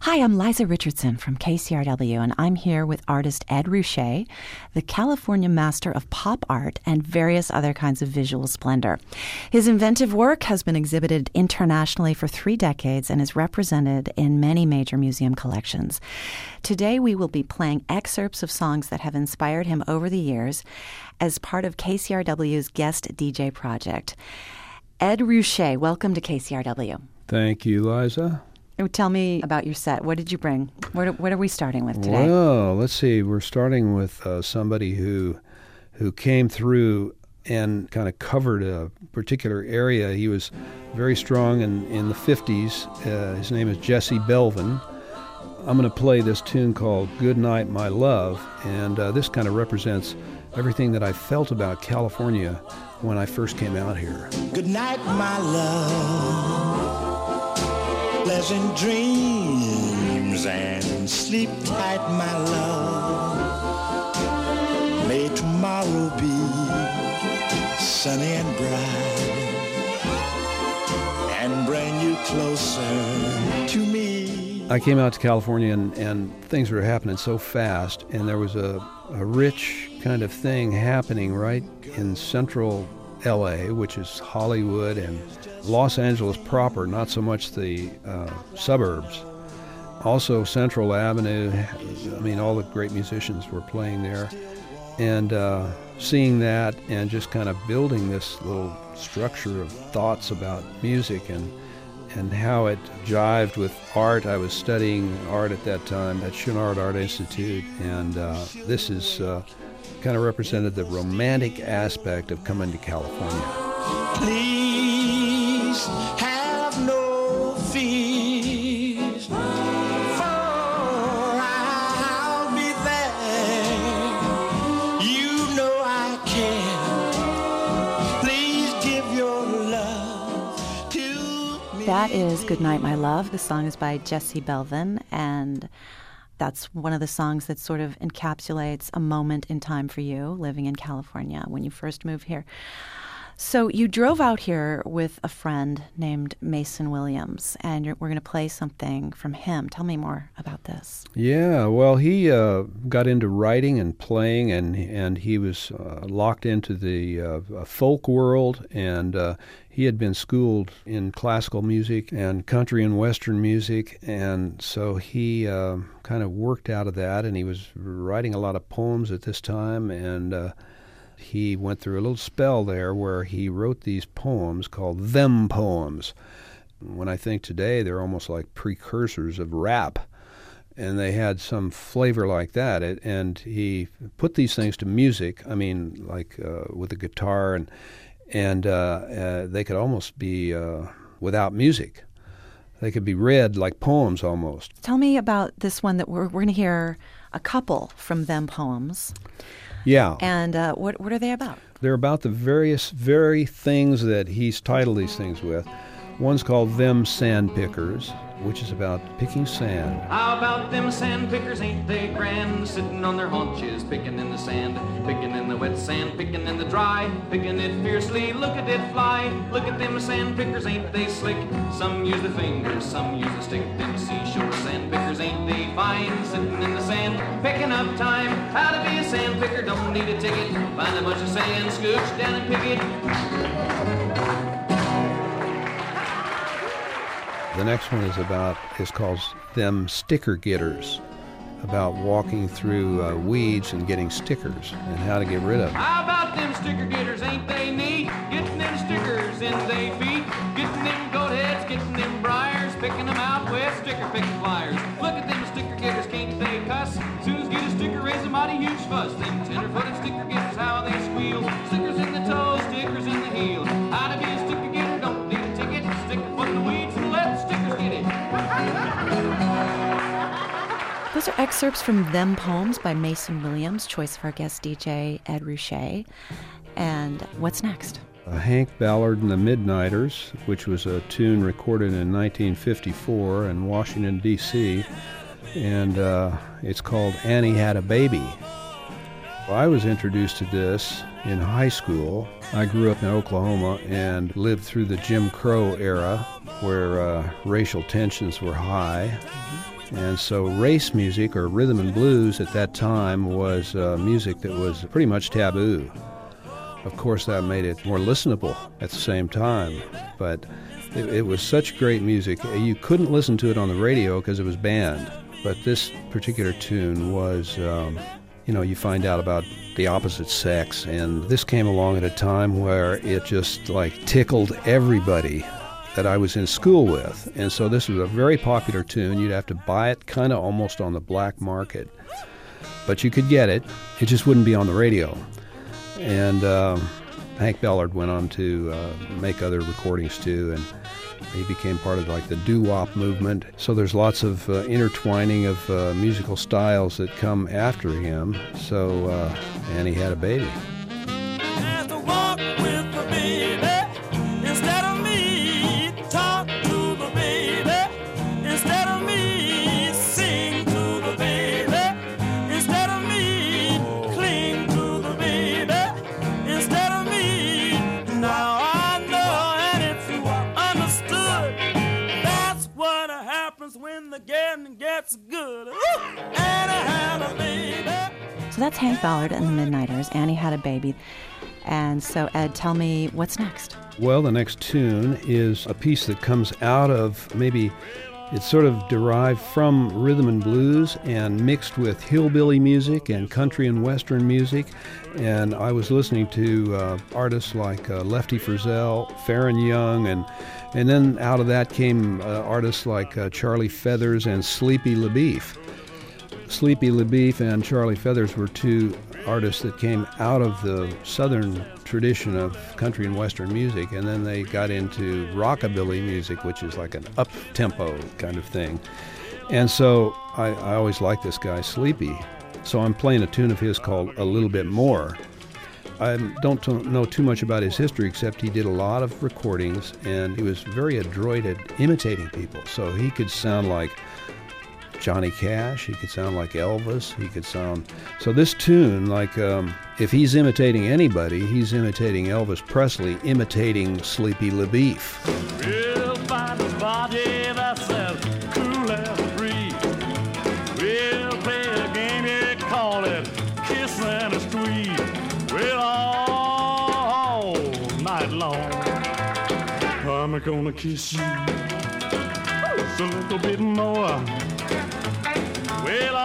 Hi, I'm Liza Richardson from KCRW, and I'm here with artist Ed Ruscha, the California master of pop art and various other kinds of visual splendor. His inventive work has been exhibited internationally for 3 decades and is represented in many major museum collections. Today, we will be playing excerpts of songs that have inspired him over the years as part of KCRW's Guest DJ project. Ed Ruscha, welcome to KCRW. Thank you, Liza. Tell me about your set. What did you bring? What are we starting with today? Well, let's see. We're starting with somebody who came through and kind of covered a particular area. He was very strong in the 50s. His name is Jesse Belvin. I'm going to play this tune called Good Night, My Love, and this kind of represents everything that I felt about California when I first came out here. Good night, my love. Pleasant dreams and sleep tight, my love. May tomorrow be sunny and bright and bring you closer to me. I came out to California and things were happening so fast, and there was a rich kind of thing happening right in central L.A., which is Hollywood, and Los Angeles proper, not so much the suburbs. Also Central Avenue, I mean, all the great musicians were playing there. And seeing that and just kind of building this little structure of thoughts about music and how it jived with art. I was studying art at that time at Chouinard Art Institute, and this is kind of represented the romantic aspect of coming to California. Please have no fears, for I'll be there. You know I can. Please give your love to me. That is Good Night, My Love. The song is by Jesse Belvin, and that's one of the songs that sort of encapsulates a moment in time for you living in California when you first moved here. So you drove out here with a friend named Mason Williams, and we're going to play something from him. Tell me more about this. Yeah, well, he got into writing and playing, and he was locked into the folk world, and he had been schooled in classical music and country and western music, and so he kind of worked out of that, and he was writing a lot of poems at this time, and he went through a little spell there where he wrote these poems called Them Poems. When I think today, they're almost like precursors of rap, and they had some flavor like that. And he put these things to music, I mean, like with a guitar, and they could almost be without music. They could be read like poems almost. Tell me about this one that we're going to hear a couple from Them Poems. Yeah. And what are they about? They're about the very things that he's titled these things with. One's called Them Sandpickers, which is about picking sand. How about them sandpickers, ain't they grand? Sitting on their haunches, picking in the sand, picking in the wet sand, picking in the dry, picking it fiercely, look at it fly. Look at them sandpickers, ain't they slick? Some use the fingers, some use the stick. Them seashore sandpickers, ain't they fine? Sitting in the sand, picking up time. How to be a sandpicker, don't need a ticket. Find a bunch of sand, scooch down and pick it. The next one is called Them Sticker Getters, about walking through weeds and getting stickers and how to get rid of them. How about them sticker getters, ain't they neat? Getting them stickers in they feet, getting them goat heads, getting them briars, picking them out with sticker picking pliers. Look at them sticker getters, can't they cuss? Soon as get a sticker, raise a mighty huge fuss. Them tender-footed sticker getters, how they squeal. Stickers in the toes, stickers in the heel. How to be a sticker getter, don't need a ticket. Stick a foot in the weeds and let stickers get it. Those are excerpts from Them Poems by Mason Williams, choice of our guest DJ, Ed Ruscha. And what's next? Hank Ballard and the Midnighters, which was a tune recorded in 1954 in Washington, D.C., and it's called Annie Had a Baby. I was introduced to this in high school. I grew up in Oklahoma and lived through the Jim Crow era where racial tensions were high. And so race music, or rhythm and blues at that time, was music that was pretty much taboo. Of course, that made it more listenable at the same time, but it was such great music. You couldn't listen to it on the radio because it was banned, but this particular tune was, you find out about the opposite sex, and this came along at a time where it just tickled everybody that I was in school with. And so this was a very popular tune. You'd have to buy it kind of almost on the black market, but you could get it. It just wouldn't be on the radio. And Hank Ballard went on to make other recordings too, and he became part of the doo-wop movement. So there's lots of intertwining of musical styles that come after him. So Annie Had a Baby. Had to walk with the baby instead of me. Talk to the baby instead of me. Sing to the baby instead of me. Cling to the baby instead of me. Now I know, and if you understood, that's what happens when the getting gets good. And I had a baby. So that's Hank Ballard and the Midnighters, Annie Had a Baby. And so, Ed, tell me what's next. Well, the next tune is a piece that comes out of it's sort of derived from rhythm and blues and mixed with hillbilly music and country and western music. And I was listening to artists like Lefty Frizzell, Farron Young, and then out of that came artists like Charlie Feathers and Sleepy LaBeef. Sleepy LaBeef and Charlie Feathers were two artists that came out of the southern tradition of country and western music, and then they got into rockabilly music, which is like an up-tempo kind of thing. And so I always liked this guy, Sleepy. So I'm playing a tune of his called A Little Bit More. I don't know too much about his history, except he did a lot of recordings, and he was very adroit at imitating people. So he could sound like Johnny Cash, he could sound like Elvis, so this tune, if he's imitating anybody, he's imitating Elvis Presley, imitating Sleepy LaBeef. We'll find a body that says cool as a breeze. We'll play a game, you call it kiss and a squeeze. Well, all night long, I'm gonna kiss you just a little bit more. Well,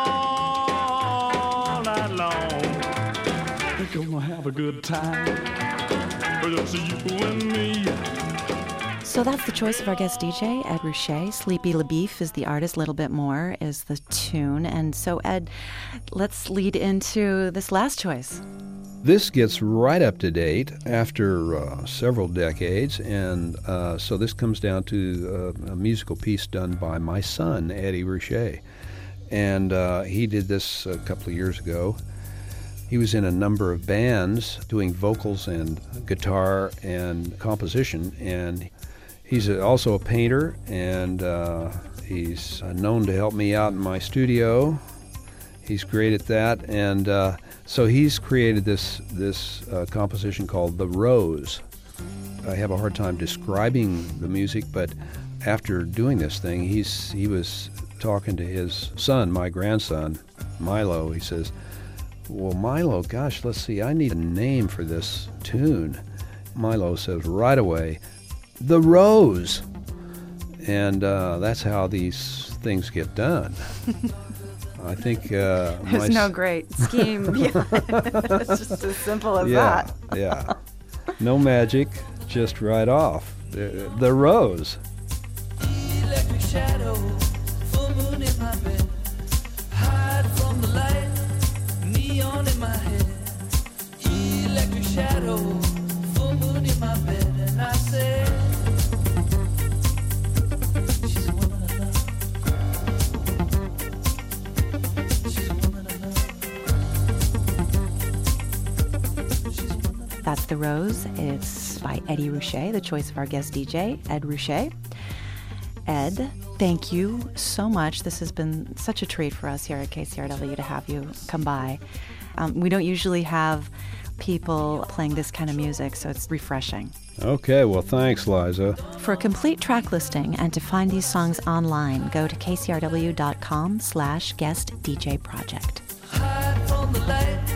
all night long, we're gonna have a good time, just you and me. So that's the choice of our guest DJ, Ed Ruscha. Sleepy LaBeef is the artist, Little Bit More is the tune. And so, Ed, let's lead into this last choice. This gets right up to date after several decades, and so this comes down to a musical piece done by my son, Eddie Ruscha. And he did this a couple of years ago. He was in a number of bands doing vocals and guitar and composition, and he's also a painter, and he's known to help me out in my studio. He's great at that, and so he's created this composition called The Rose. I have a hard time describing the music, but after doing this thing, he was talking to his son, my grandson, Milo. He says, well, Milo, gosh, let's see, I need a name for this tune. Milo says right away, The Rose. And that's how these things get done. I think there's no great scheme. It's just as simple as that. Yeah. No magic, just right off. The Rose. Electric shadow, full moon in my bed, hide from the light, neon in my head. Electric shadow, full moon in my bed, and I say, she's a woman I love. She's a woman I love. She's a woman I love. That's The Rose. It's by Eddie Ruscha, the choice of our guest DJ, Ed Ruscha. Ed, thank you so much. This has been such a treat for us here at KCRW to have you come by. We don't usually have people playing this kind of music, so it's refreshing. Okay, well, thanks, Liza. For a complete track listing and to find these songs online, go to kcrw.com/guest DJ project. Hide from the light.